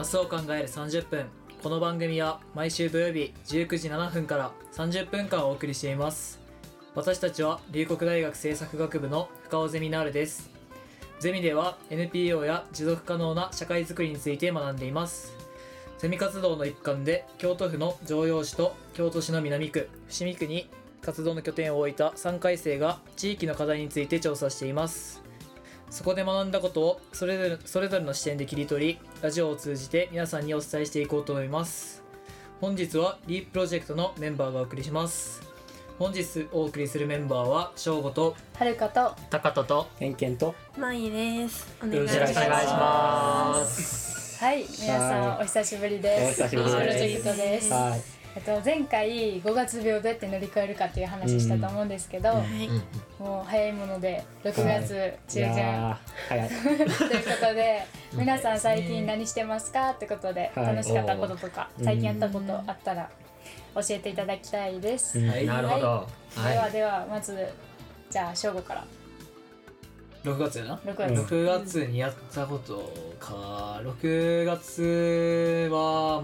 日を考える30分。この番組は毎週土曜日19時7分から30分間お送りしています。私たちは龍谷大学政策学部の深尾ゼミナールです。ゼミでは NPO や持続可能な社会づくりについて学んでいます。ゼミ活動の一環で京都府の城陽市と京都市の南区、伏見区に活動の拠点を置いた3回生が地域の課題について調査しています。そこで学んだことをそれぞれの視点で切り取り、ラジオを通じて皆さんにお伝えしていこうと思います。本日はリーププロジェクトのメンバーがお送りします。本日お送りするメンバーは翔吾とはるかと高人と偏見とまいです。およろしくお願いします。 はい、皆さんお久しぶりです。 お久しぶりです。 プロジェクトです。 はい。 前回5月病どうやって乗り越えるかっていう話したと思うんですけど、もう早いもので6月中旬、 早いということで皆さん最近何してますかってことで、楽しかったこととか最近やったことあったら教えていただきたいです。 はい、なるほど。 ではまずじゃあ翔吾から。 6月やな。 6 月にやったことか。6月は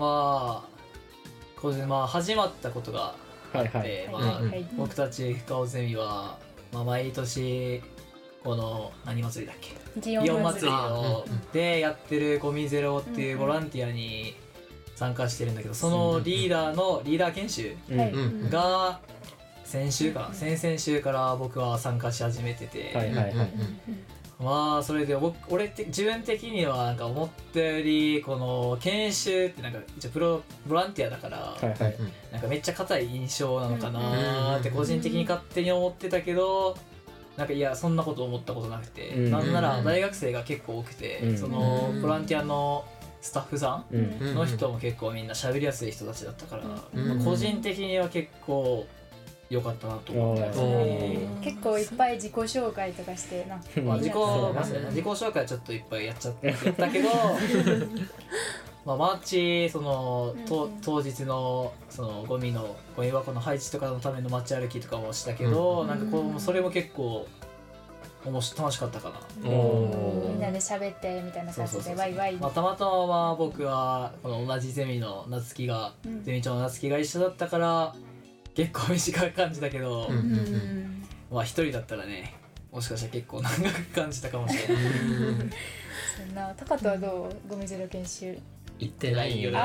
始まったことがあって、僕たち深尾ゼミは、毎年この何祭りだっけ、祇園祭りのでやってるゴミゼロっていうボランティアに参加してるんだけど、そのリーダー研修が先々週から僕は参加し始めてて、それで俺って自分的にはなんか思ったよりこの研修ってなんか一応ボランティアだから、なんかめっちゃ硬い印象なのかなって個人的に勝手に思ってたけど、なんかいやそんなこと思ったことなくて、なんなら大学生が結構多くて、そのボランティアのスタッフさんの人も結構みんな喋りやすい人たちだったから、個人的には結構良かったなと思ってますね。 結構いっぱい自己紹介とかしてな、 自己紹介はちょっといっぱいやったけどマーチその、当日のそのゴミ箱の配置とかのための街歩きとかもしたけど、なんかそれも結構楽しかったかな。 みんなで喋ってみたいな感じでワイワイ。 たまたま僕はこの同じゼミのゼミ長の夏希が一緒だったから結構短く感じたけど、一人だったらね、もしかしたら結構長く感じたかもしれない。 そんな高人はどう？ゴミゼロ研修行ってないよね。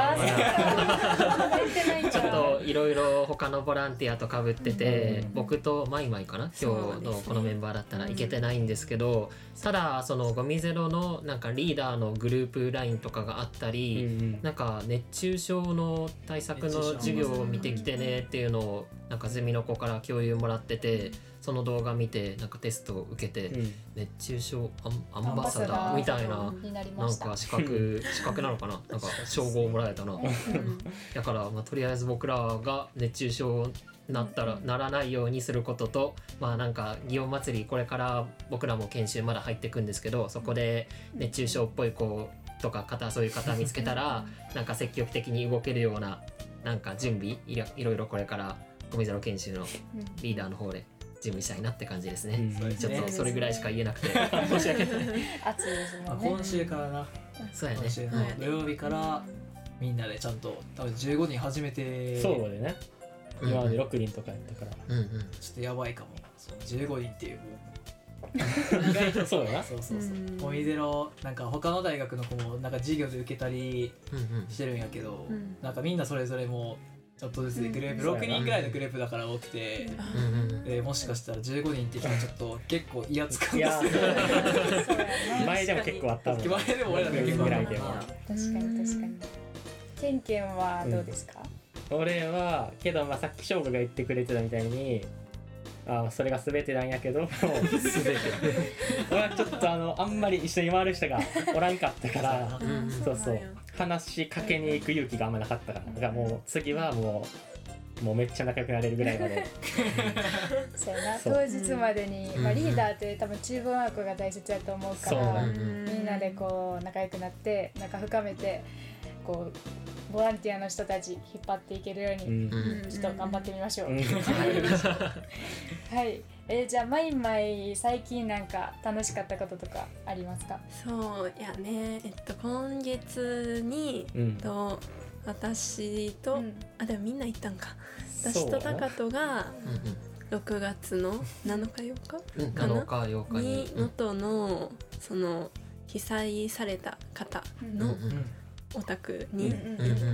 ちょっといろいろ他のボランティアと被ってて、僕とマイマイかな、今日のこのメンバーだったら行けてないんですけど、ただそのゴミゼロのなんかリーダーのグループラインとかがあったり、なんか熱中症の対策の授業を見てきてねっていうのをなんかゼミの子から共有もらってて、その動画見てなんかテストを受けて、熱中症アンバサダーみたいな、なんか資格なのかな、なんか称号をもらえたな。だからとりあえず僕らが熱中症ならないようにすることと、なんか祇園祭りこれから僕らも研修まだ入っていくんですけど、そこで熱中症っぽい子とかそういう方見つけたらなんか積極的に動けるようななんか準備いろいろこれからゴミゼロ研修のリーダーの方で準備したいなって感じですね。ちょっとそれぐらいしか言えなくて申し訳ない。 暑いですもんね。 今週からな。 そうやね。 今週の土曜日からみんなでちゃんと多分15人初めて。 そうだね。今まで6人とかやったから、 ちょっとやばいかも。15人っていう意外とそうだな。 そうゴミゼロなんか他の大学の子もなんか授業で受けたりしてるんやけど、なんかみんなそれぞれもちょっとずつでグループ6人ぐらいのグループだから多くて、もしかしたら15人って人はちょっと結構威圧感がする。 前でも結構あったもん。 前でも俺ら結構確かに。ケンケンはどうですか？ 俺はけどさっき翔吾が言ってくれてたみたいにそれが全てなんやけど俺はちょっとあんまり一緒に回る人がおらんかったから話しかけに行く勇気があんまなかったから、だからもう次はもうめっちゃ仲良くなれるぐらいまでそうやな、当日までに、リーダーって多分チームワークが大切だと思うから、みんなでこう仲良くなって仲深めてこうボランティアの人たち引っ張っていけるように、ちょっと頑張ってみましょう。はい、じゃあまいまい最近なんか楽しかったこととかありますか？ そうやね、今月に、私と、でもみんな行ったんか。私とタカトが6月の7日8日かな、 7日8日に能登のその被災された方のお宅に行って、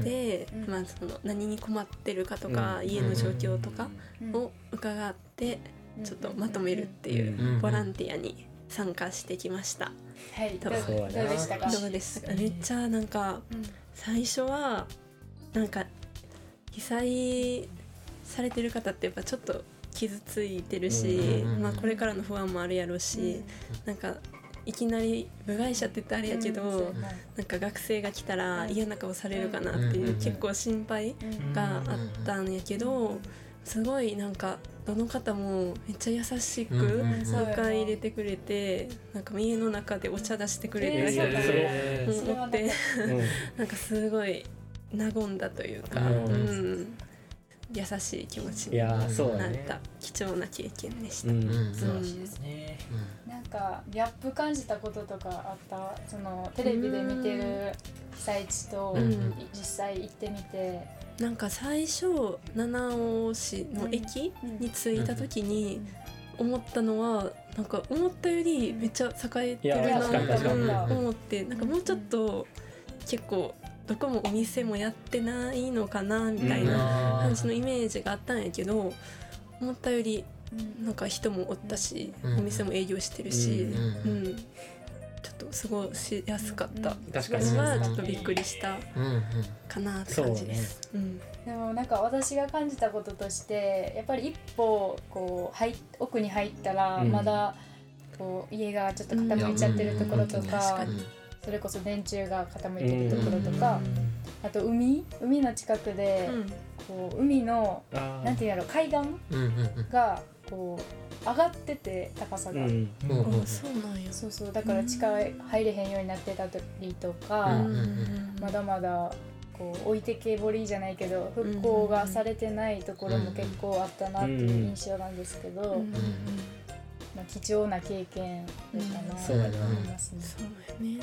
まあその何に困ってるかとか、家の状況とかを伺ってちょっとまとめるっていうボランティアに参加してきました。 はい、どうでしたか？ どうでしたか？めっちゃなんか最初はなんか被災されてる方ってやっぱちょっと傷ついてるし、まあこれからの不安もあるやろうし、なんかいきなり部外者って言ったらあれやけど、なんか学生が来たら嫌な顔されるかなっていう結構心配があったんやけど、すごいなんかどの方もめっちゃ優しく迎え入れてくれて、なんか家の中でお茶出してくれて、思ってなんかすごい和んだというか、優しい気持ちになった貴重な経験でした。 素晴らしいですね。 なんかギャップ感じたこととかあった？そのテレビで見てる被災地と実際行ってみて。 なんか最初七尾市の駅に着いた時に思ったのは、なんか思ったよりめっちゃ栄えてるなと思って、なんかもうちょっと結構どこもお店もやってないのかなみたいな感じのイメージがあったんやけど、思ったよりなんか人もおったし、お店も営業してるし、ちょっと過ごしやすかった。 確かにそれはちょっとびっくりしたかなって感じです。 でもなんか私が感じたこととして、やっぱり一歩こう奥に入ったらまだこう家がちょっと傾いちゃってるところとか、それこそ電柱が傾いてるところとか、あと海の近くでこう海のなんていうやろ、海岸がこう上がってて高さが、 そうなんや。 そうだから地下入れへんようになってたりとか、まだまだこう置いてけぼりじゃないけど復興がされてないところも結構あったなっていう印象なんですけど、まあ、貴重な経験だったなと思いますね。 そうやね。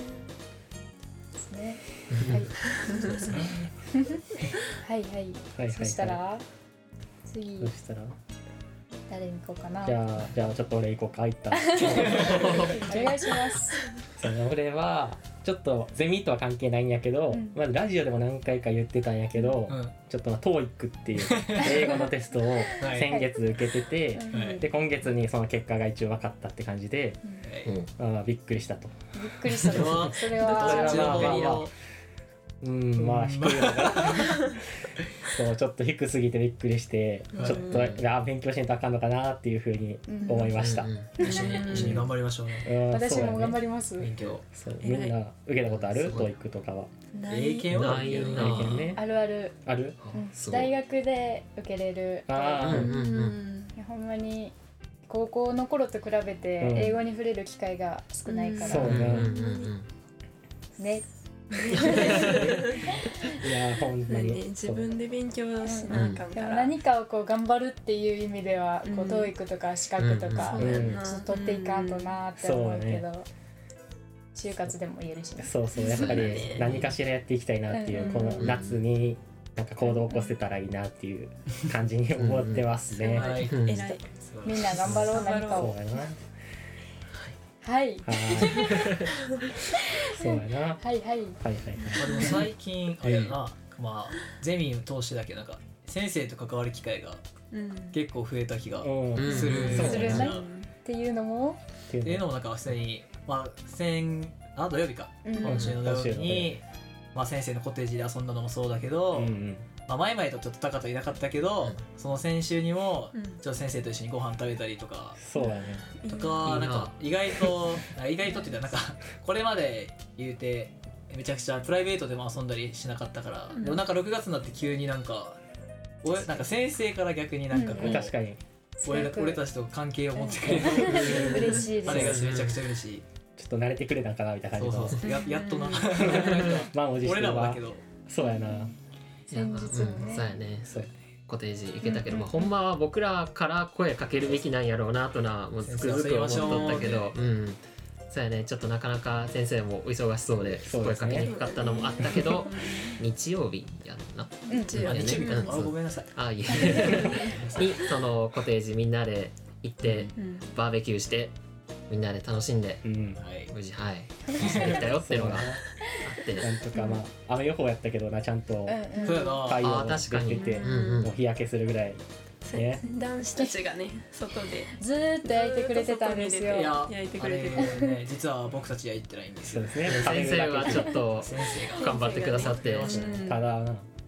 はい。そうですね。はいはい。そしたら次誰に行こうかな。 じゃあちょっと俺行こうか。 お願いします。 俺はちょっとゼミとは関係ないんやけど、まずラジオでも何回か言ってたんやけど、ちょっとTOEICっていう英語のテストを先月受けてて、で今月にその結果が一応分かったって感じで、びっくりしたと。 びっくりしたと。それはまあ低いのかな。そうちょっと低すぎてびっくりして、ちょっと勉強しないとあかんのかなっていうふうに思いました。 一緒に頑張りましょうね。 私も頑張ります。 勉強。 みんな受けたことある？TOEICとかは。 英検はね。 あるある。 ある？ 大学で受けれる。ほんまに高校の頃と比べて英語に触れる機会が少ないから。 そうね。いや本当に自分で勉強しなあかんから、 でも何かをこう頑張るっていう意味ではこうTOEICとか資格とか取っていかんとなって思うけど、就活でも言えるしね。 そうやっぱり何かしらやっていきたいなっていう、この夏になんか行動を起こせたらいいなっていう感じに思ってますね。 偉い。みんな頑張ろう、何かを。はい。 そうやな。 はい。 でも最近あれな、まあゼミを通してだけなんか先生と関わる機会が結構増えた気がするなっていうのもなんか普通にまあ土曜日か、今週の土曜日にまあ先生のコテージで遊んだのもそうだけど。まあ、前々とちょっと高といなかったけど、その先週にもちょっと先生と一緒にご飯食べたりとか、 そうだね。 とかなんか意外とって言ったらなんかこれまで言うてめちゃくちゃプライベートでも遊んだりしなかったから、でもなんか6月になって急になんか先生から逆になんかこう、 確かに俺たちと関係を持ってくれる嬉しいです。 あれがめちゃくちゃ嬉しい。 ちょっと慣れてくれたんかなみたいな感じの。 やっとな。 満を持して俺らもだけど。 そうやな。 先日もね、 そうやね。 そうコテージ行けたけど、まあ、ほんまは僕らから声かけるべきなんやろうなとなもうつくづく思っとったけど、そうやね、ちょっとなかなか先生もお忙しそうで声かけにくかったのもあったけど、日曜日やんな。 日曜日ごめんなさい。 いえにそのコテージみんなで行ってバーベキューしてみんなで楽しんで、無事できたよっていうのがあって、 なんとかまあ雨予報やったけどな、ちゃんと太陽が出ててもう日焼けするぐらいね、 男子たちがね外でずーっと焼いてくれてたんですよ。 焼いてくれてたね。実は僕たち焼いてないんですよ。 そうですね。 先生はちょっと頑張ってくださって、 ただ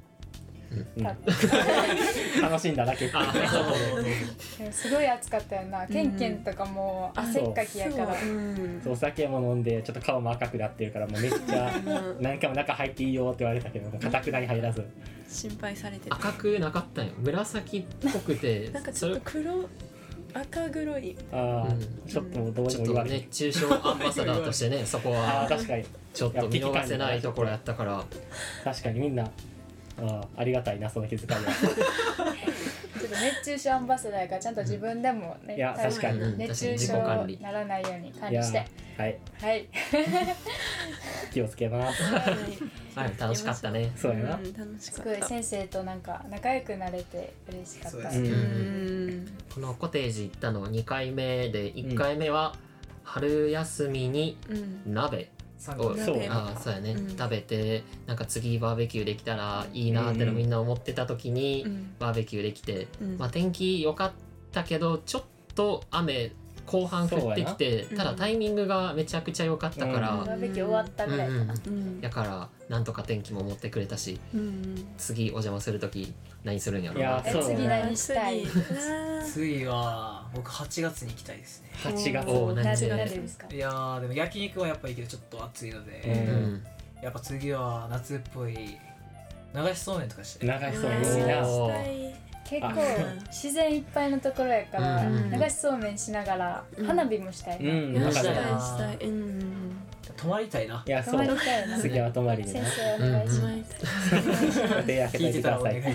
楽しんだだけ。 すごい暑かったよな。ケンケンとかも汗っかきやから、 お酒も飲んでちょっと顔も赤くなってるから、もうめっちゃ何回も中入っていいよって言われたけど、かたくなに入らず。 心配されてた。 赤くなかったんよ。紫っぽくてなんかちょっと赤黒い。 ちょっとどうにも言われない。 熱中症アンバサダーとしてね、そこは確かにちょっと見逃せないところやったから。 確かにみんなありがたいな、その気遣いは。 ちょっと熱中症アンバサダーがちゃんと自分でもね、 確かに熱中症にならないように管理して、はい気をつけます。 楽しかったね。 そうやな。 すごい先生となんか仲良くなれて嬉しかった。 このコテージ行ったの2回目で、1回目は春休みに鍋をそうやね、食べて、なんか次バーベキューできたらいいなってのみんな思ってた時にバーベキューできて、まあ天気良かったけどちょっと雨後半降ってきて、ただタイミングがめちゃくちゃ良かったから、 バーベキュー終わったぐらいかな。 だからなんとか天気も持ってくれたし、次お邪魔する時何するんやろうな。 次何したい？ 次は僕8月に行きたいですね。 8月。 何でですか？ いやでも焼肉はやっぱいいけどちょっと暑いので、やっぱ次は夏っぽい流しそうめんとかして。 流しそうめんいいな。 結構自然いっぱいのところやから流しそうめんしながら花火もしたいな。 したい。 泊まりたいな。 いやそう。次は泊まりでな。 先生お願いします。 手開けといてください。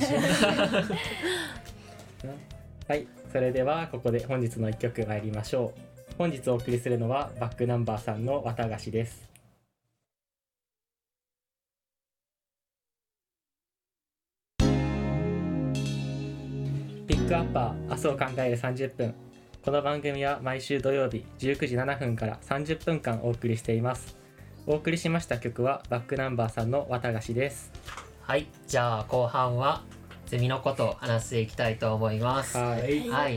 はい、それではここで本日の1曲参りましょう。本日お送りするのはバックナンバーさんの綿菓子です。ピックアッパー、明日を考える30分。この番組は毎週土曜日19時7分から30分間お送りしています。お送りしました曲はバックナンバーさんの綿菓子です。 はい、じゃあ後半はゼミのことを話していきたいと思います。はい、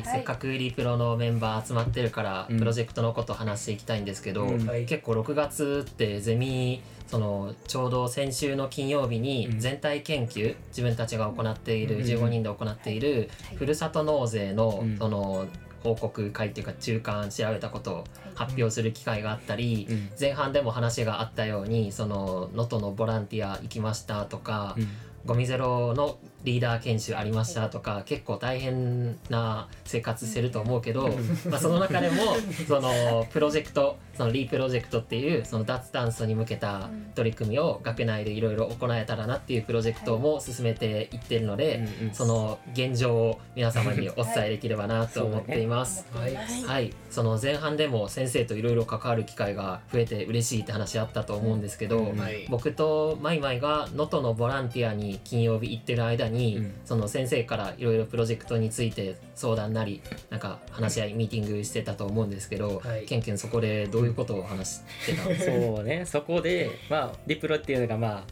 せっかくリプロのメンバー集まってるから、プロジェクトのことを話していきたいんですけど、結構6月ってゼミちょうど先週の金曜日に全体研究、自分たちが行っている15人で行っているふるさと納税の報告会っていうか中間調べたことを発表する機会があったり、前半でも話があったように能登のボランティア行きましたとか、ゴミゼロのリーダー研修ありましたとか、結構大変な生活してると思うけど、その中でもプロジェクト、リープロジェクトっていう脱炭素に向けた取り組みを学内でいろいろ行えたらなっていうプロジェクトも進めていってるので、その現状を皆様にお伝えできればなと思っています。はい、その前半でも先生といろいろ関わる機会が増えて嬉しいって話あったと思うんですけど、僕とマイマイが能登のボランティアに金曜日行ってる間に先生からいろいろプロジェクトについて相談なりなんか話し合いミーティングしてたと思うんですけど、ケンケンそこでどういうことを話してたんですか？ そうね、そこでリプロっていうのが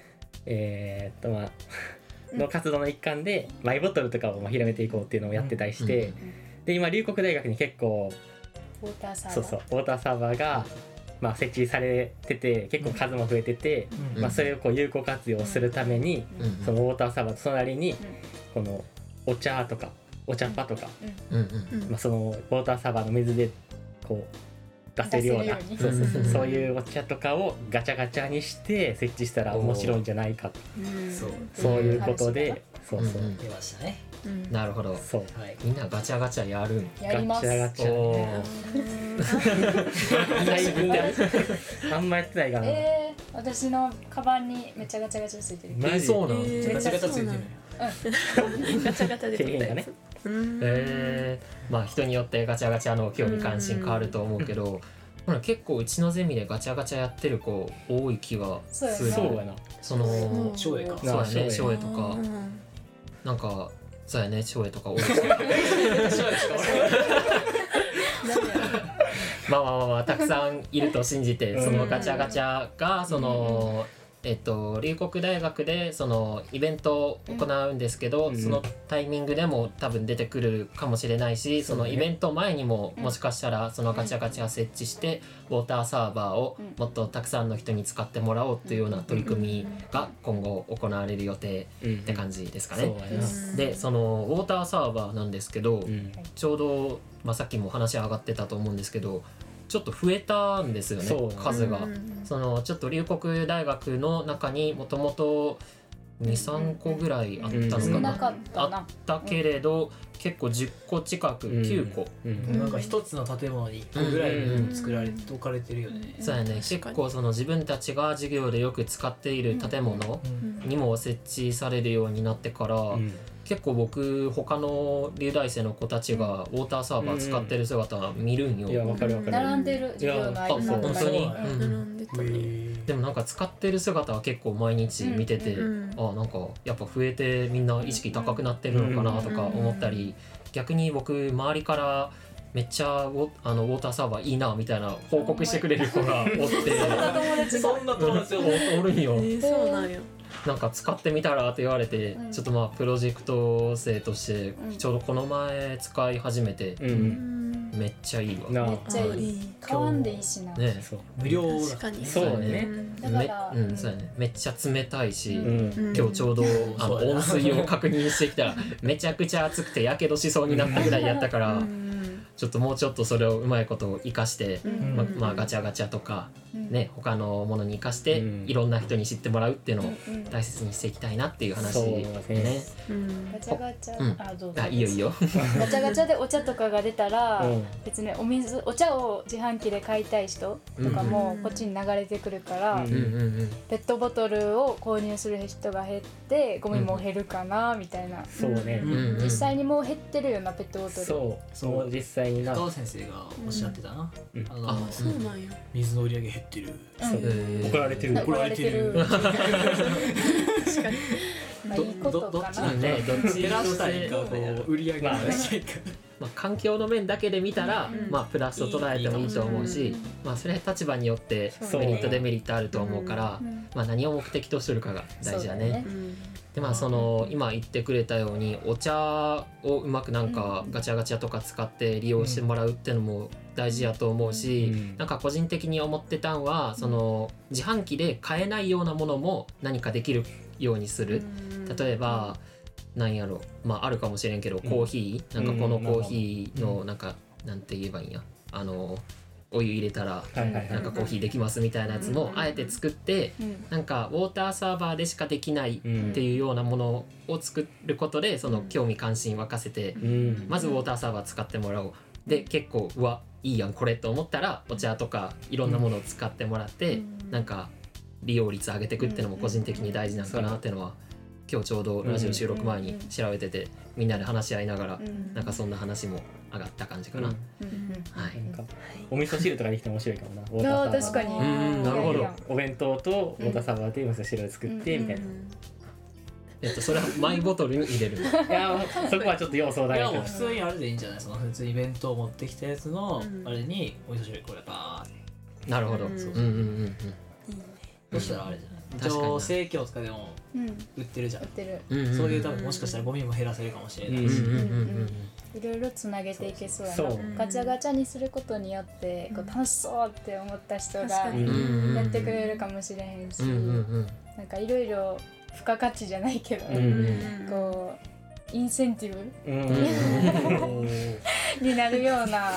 の活動の一環でマイボトルとかを広めていこうっていうのをやってたりして、で今龍谷大学に結構ウォーターサーバーが設置されてて結構数も増えてて、それを有効活用するために、そのウォーターサーバーと隣にこのお茶とかお茶っ葉とか、そのウォーターサーバーの水で出せるようなそういうお茶とかをガチャガチャにして設置したら面白いんじゃないかと、そういうことで出ましたね。 なるほど。 そう、 みんなガチャガチャやるん。 やります。 ガチャガチャ。あんまやってないかな。 私のカバンにめっちゃガチャガチャついてる。 そうなの？ ガチャガチャついてる。 ガチャガチャで撮ったやつ。 まあ人によってガチャガチャの興味関心変わると思うけど、ほら結構うちのゼミでガチャガチャやってる子多い気がする。 そうやな。 その翔英か。 そうやね、翔英とかなんかそうやね、翔英とか多い。まあたくさんいると信じて、そのガチャガチャがその龍谷大学でそのイベントを行うんですけど、そのタイミングでも多分出てくるかもしれないし、そのイベント前にももしかしたらそのガチャガチャ設置してウォーターサーバーをもっとたくさんの人に使ってもらおうっていうような取り組みが今後行われる予定って感じですかね。でそのウォーターサーバーなんですけど、ちょうど、さっきも話上がってたと思うんですけど、ちょっと増えたんですよね、数が。そのちょっと龍谷大学の中にもともと 2,3 個ぐらいあったのかな、あったけれど結構10個近く9個、 なんか一つの建物に1個ぐらい作られて置かれてるよね。 そうやね、結構その自分たちが授業でよく使っている建物にも設置されるようになってから、結構僕他の龍大生の子たちがウォーターサーバー使ってる姿は見るんよ。 いやわかるわかる。 並んでる授業の間本当に。 並んでたね。 でもなんか使ってる姿は結構毎日見てて、なんかやっぱ増えてみんな意識高くなってるのかなとか思ったり、逆に僕周りからめっちゃウォーターサーバーいいなみたいな報告してくれる子がおって、 そんな友達おるんよ。 そうなんよ。 なんか使ってみたらって言われて、ちょっとプロジェクト生としてちょうどこの前使い始めて、めっちゃいいわ。 めっちゃいい。買わんでいいしな。 ね、 無料だ。 確かに。 そうね。 だからそうやね。めっちゃ冷たいし、今日ちょうど温水を確認してきたらめちゃくちゃ熱くてやけどしそうになったぐらいやったから、ちょっともうちょっとそれをうまいこと生かして、ガチャガチャとかね、他のものに生かしていろんな人に知ってもらうっていうのを大切にしていきたいなっていう話ね。 ガチャガチャ、どうぞ。 いいよいいよ。 ガチャガチャでお茶とかが出たら、別にお茶を自販機で買いたい人とかもこっちに流れてくるから、ペットボトルを購入する人が減ってゴミも減るかなみたいな。 そうね。 実際にもう減ってるようなペットボトル。 そう実際にな。 高尾先生がおっしゃってたな。 そうなんや。 水の売り上げ減ってる。 怒られてる。 怒られてる。確かに。まあいいことかな。 ね、どっち減らしたいか売り上げがしたいか。 環境の面だけで見たら、プラスと捉えてもいいと思うし、それ立場によってメリットデメリットあると思うから、何を目的としてるかが大事だね。でその今言ってくれたようにお茶をうまくなんかガチャガチャとか使って利用してもらうってのも大事やと思うし、なんか個人的に思ってたんはその自販機で買えないようなものも何かできるようにする。例えばなんやろ、あるかもしれんけどコーヒー、なんかこのコーヒーのなんかなんて言えばいいんや、お湯入れたらなんかコーヒーできますみたいなやつもあえて作って、なんかウォーターサーバーでしかできないっていうようなものを作ることでその興味関心沸かせて、まずウォーターサーバー使ってもらおう。で結構いいやんこれと思ったらお茶とかいろんなものを使ってもらって、なんか利用率上げていくっていうのも個人的に大事なんかなっていうのは今日ちょうどラジオ収録前に調べててみんなで話し合いながらなんかそんな話も上がった感じかな。 お味噌汁とかできて面白いかもな。 確かに。 なるほど。 お弁当とウォーターサーバーで味噌汁を作ってみたいな。 それはマイボトルに入れる。 いやそこはちょっと要素だけど。 普通にあれでいいんじゃない？その普通に弁当を持ってきたやつのあれにお味噌汁これバーって。 なるほど。 そしたらあれじゃない。一応生協とかでも売ってるじゃん。 売ってる。 そういう多分もしかしたらゴミも減らせるかもしれないし。 いろいろつなげていけそうやな。ガチャガチャにすることによってこう楽しそうって思った人がやってくれるかもしれへんし、なんかいろいろ付加価値じゃないけど、こうインセンティブになるような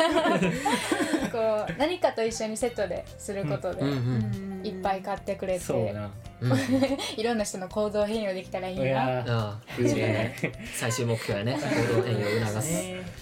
こう何かと一緒にセットですることでいっぱい買ってくれて、いろんな人の行動変容できたらいいな。 最終目標やね、行動変容を促す。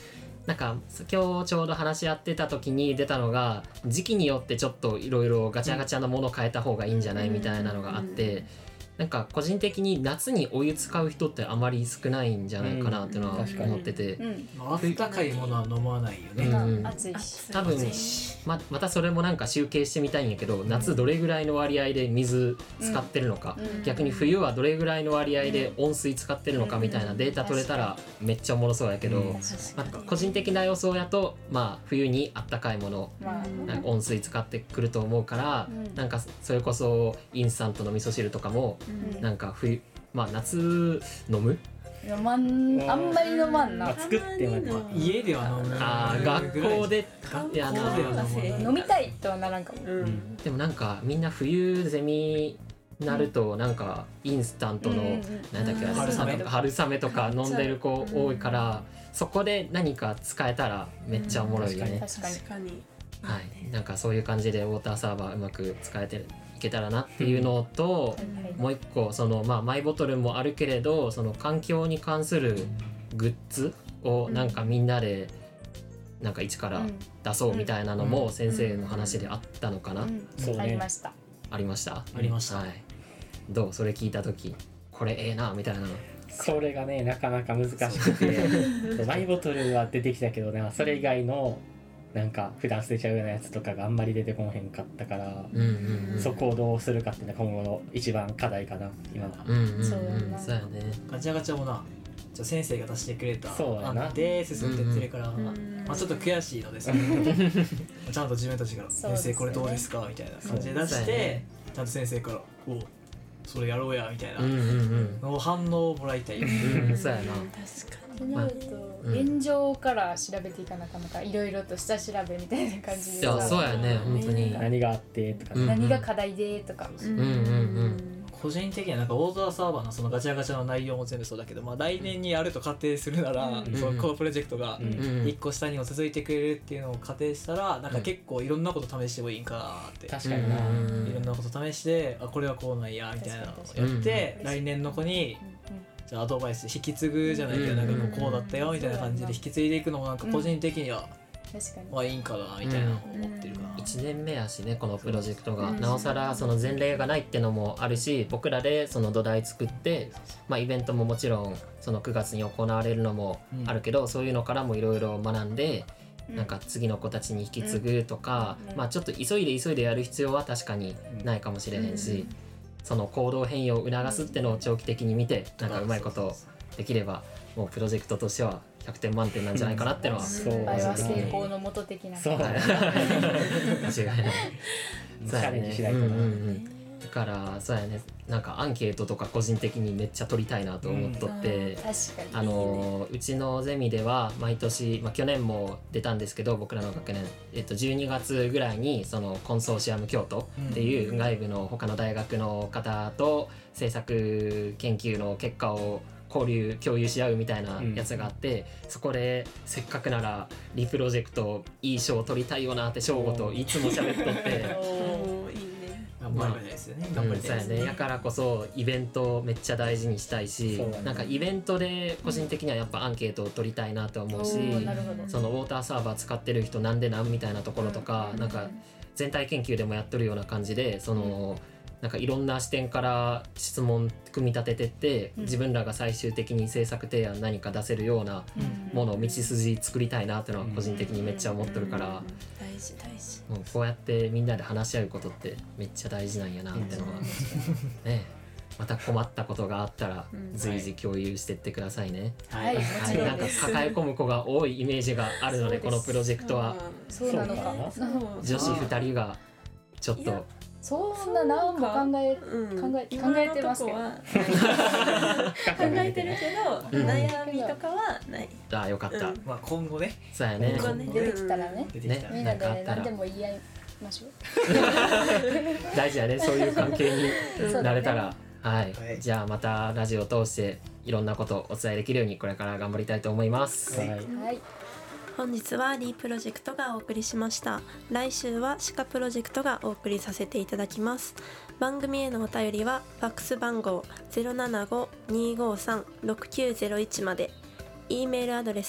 なんか今日ちょうど話し合ってた時に出たのが、時期によってちょっといろいろガチャガチャのもの変えた方がいいんじゃないみたいなのがあって、なんか個人的に夏にお湯使う人ってあまり少ないんじゃないかなっていうのは思ってて、 あったかいものは飲まないよね。 暑いし多分またそれもなんか集計してみたいんやけど、夏どれぐらいの割合で水使ってるのか、逆に冬はどれぐらいの割合で温水使ってるのかみたいなデータ取れたらめっちゃおもろそうやけど、個人的な予想やと冬にあったかいもの、なんか温水使ってくると思うから、なんかそれこそインスタントの味噌汁とかもなんか夏飲む？ あんまり飲まんな。 作っても家では飲む。 学校で飲みたいとはならんかも。 でもなんかみんな冬ゼミなるとなんかインスタントのなんだっけ春雨とか飲んでる子多いから、そこで何か使えたらめっちゃおもろいよね。 確かに。 はい、なんかそういう感じでウォーターサーバーうまく使えていけたらなっていうのと、もう一個そのマイボトルもあるけれど、その環境に関するグッズをなんかみんなでなんか一から出そうみたいなのも先生の話であったのかな。 ありました。 ありました。 はい。 どうそれ聞いた時これええなみたいな。 それがねなかなか難しくてマイボトルは出てきたけどな、それ以外のなんか普段捨てちゃうようなやつとかがあんまり出てこへんかったから、そこをどうするかっていうのが今後の一番課題かな今は。 そうやね。 ガチャガチャもな先生が出してくれた案で進んでってるから、ちょっと悔しいのですけどちゃんと自分たちから「先生これどうですか?」みたいな感じで出して、ちゃんと先生から「おそれやろうや」みたいなの反応をもらいたいよね。 そうやな。 確かに。となると現状から調べていかなかなかいろいろと下調べみたいな感じで。 いやそうやね本当に。 何があってとか、 何が課題でとか。 個人的にはなんかウォーターサーバーのそのガチャガチャの内容も全部そうだけど、来年にやると仮定するなら、そのこのプロジェクトが1個下にも続いてくれるっていうのを仮定したら、なんか結構いろんなこと試してもいいんかなって。 確かにな。 いろんなこと試してこれはこうなんやみたいなのをやって、来年の子にじゃあアドバイス引き継ぐじゃないけど、なんかこうだったよみたいな感じで引き継いでいくのもなんか個人的にはいいんかなみたいなのを思ってるかな。 1年目やしねこのプロジェクトが、なおさらその前例がないってのもあるし、僕らでその土台作って、イベントももちろんその9月に行われるのもあるけど、そういうのからもいろいろ学んで、なんか次の子たちに引き継ぐとか、ちょっと急いでやる必要は確かにないかもしれへんし、その行動変容を促すってのを長期的に見て、なんかうまいことできればもうプロジェクトとしては100点満点なんじゃないかなってのは、 成功の元的な。 そうだね。 間違いない。 チャレンジしないとな。 だからそうやね、なんかアンケートとか個人的にめっちゃ取りたいなと思っとって、うちのゼミでは毎年、去年も出たんですけど、僕らの学年、12月ぐらいにそのコンソーシアム京都っていう外部の他の大学の方と制作研究の結果を共有し合うみたいなやつがあって、そこでせっかくならリプロジェクトいい賞を取りたいよなって翔吾といつも喋っとって頑張りたいですよね。頑張りたいですね。 だからこそイベントめっちゃ大事にしたいし、なんかイベントで個人的にはやっぱアンケートを取りたいなと思うし、そのウォーターサーバー使ってる人なんでなんみたいなところとか、なんか全体研究でもやっとるような感じで、そのなんかいろんな視点から質問組み立ててって、自分らが最終的に制作提案何か出せるようなものを道筋作りたいなっていうのは個人的にめっちゃ思ってるから、もうこうやってみんなで話し合うことってめっちゃ大事なんやなってのはね。また困ったことがあったら随時共有してってくださいね。なんか抱え込む子が多いイメージがあるので、このプロジェクトはそうなのか。 女子2人がちょっとそんな何も考えてますけど、考えてるけど悩みとかはない。 あ、よかった。 今後ね。 そうやね。 出てきたらね。みんなで何でも言い合いましょう。 大事やね、そういう関係になれたら。はい。じゃあまたラジオを通していろんなことをお伝えできるようにこれから頑張りたいと思います。 はい。 本日はリープロジェクトがお送りしました。来週はシカプロジェクトがお送りさせていただきます。番組へのお便りはファックス番号 075-253-6901 まで、E メールアドレス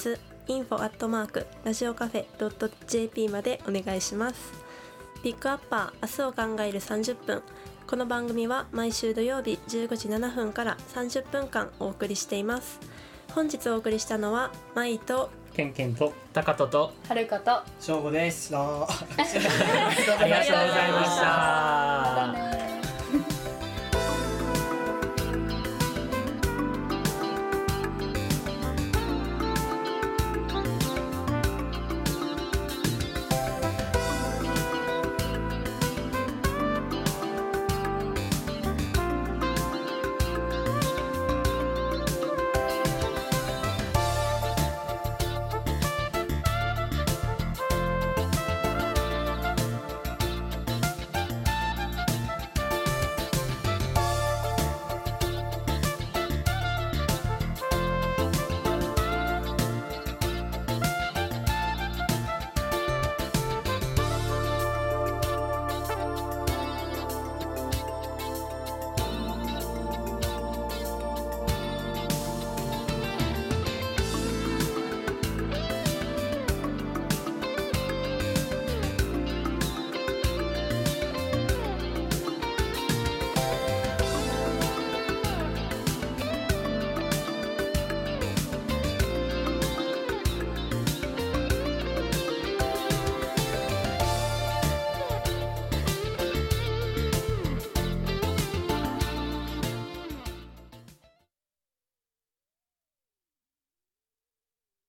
info@radiocafe.jp までお願いします。ピックアッパー明日を考える30分。この番組は毎週土曜日15時7分から30分間お送りしています。本日お送りしたのはまいとけんけんとたかととはるかとしょうごです。 ありがとうございました。 またね。